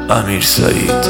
امیر سعید.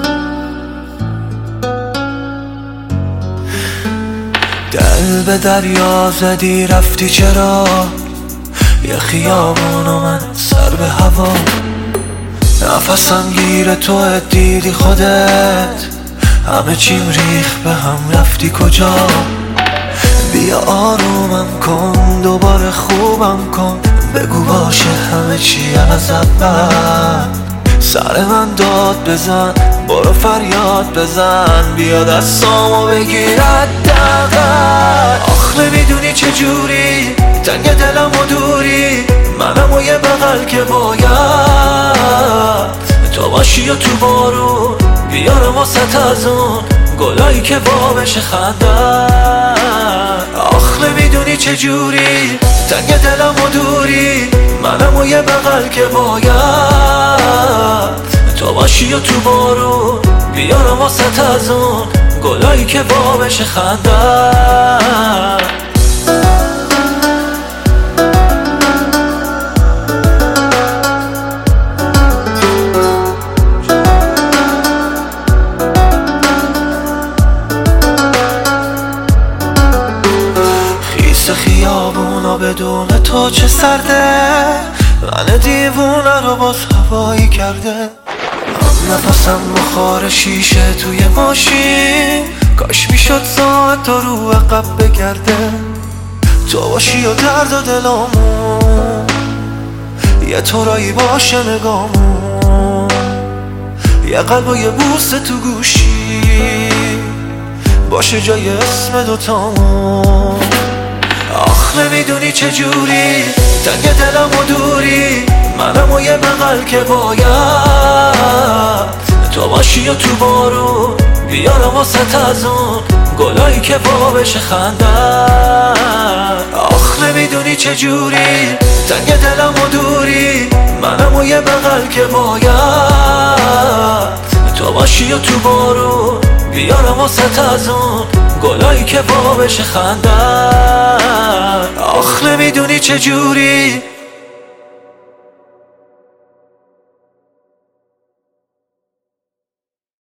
دل به دریا زدی رفتی چرا؟ یه خیابون و من سر به هوا، نفسم گیر تو دیدی خودت، همه چیم ریخ به هم رفتی کجا؟ بیا آرومم کن دوباره خوبم کن، بگو باشه همه چی از اول، سر من داد بزن برو فریاد بزن، بیا دستامو بگیر حداقل. آخ نمیدونی چجوری تنگ دلم و دوری، منم و یه بغل که باید تو باشی و تو بارون بیارم واسط از اون گلایی که وا بشه خندن. آخ نمیدونی چجوری تنگ دلم و دوری، منم و یه بغل که باید تو باشی و تو بارون بیارم واسط از اون گلایی که وا بشه خندن. خیابونا بدون تو چه سرده، من دیوونه رو باز هوایی کرده، هم نفسم بخار شیشه توی ماشین، کاش میشد ساعت تا رو عقب بگرده، تو باشی و درد و دلامون یه طورایی باشه نگامون، یه قلب و یه بوسه تو گوشی باشه جای اسم دوتامون. آخ نمیدونی چجوری تنگ دلم و دوری، منم و یه بغل که باید تو باشی و تو بارون بیارم واسط از اون گلایی که وا بشه خندن. آخ نمیدونی چجوری تنگ دلم و دوری، منم و یه بغل که باید تو باشی و تو بارون بیارم واسط از اون گلایی که وا بشه خندن. آخ نمیدونی چجوری